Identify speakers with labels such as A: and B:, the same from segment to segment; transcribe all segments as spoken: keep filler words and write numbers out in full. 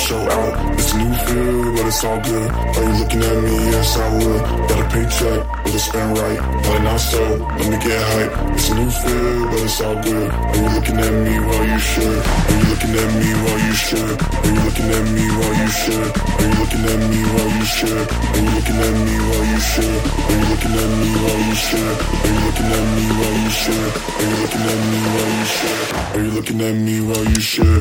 A: show out. It's a new feel, but it's all good. Are you looking at me? Yes, I would. Got a paycheck, but it's spent right. But not so, let me get hype. It's a new feel, but it's all good. Are you looking at me? Well, you should. Are you looking at me? Well, you should. Are you looking at me? Well, you should. Are you looking at me? Well, you should. Are you looking at me? Well, you should. Are you looking at me? Well, you should. Are you looking at me? Well, you should. Are you looking at me? Well, you should. Are you looking at me? Well, you should.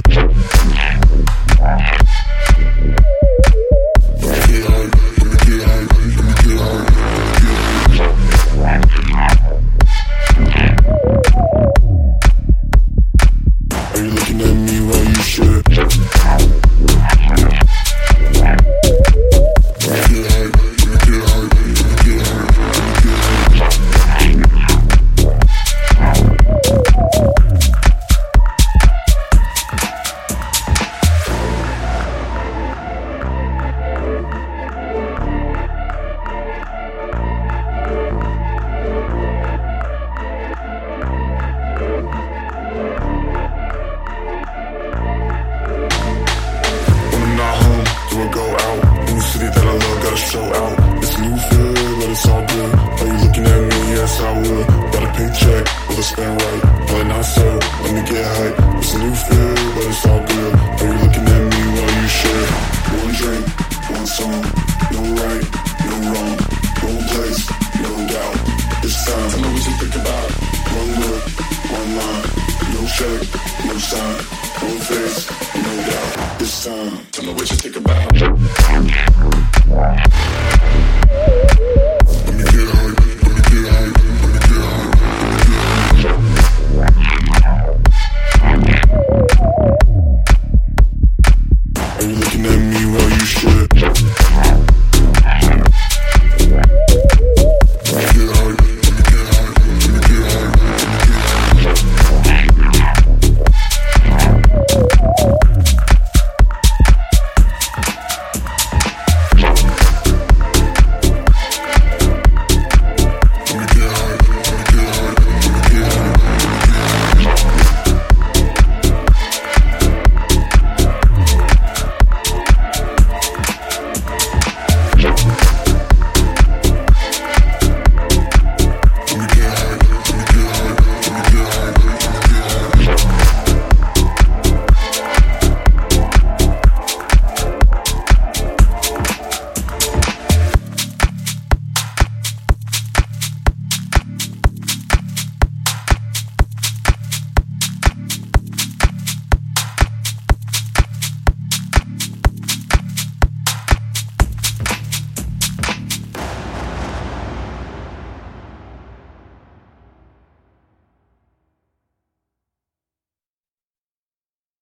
B: Tell me what you think about.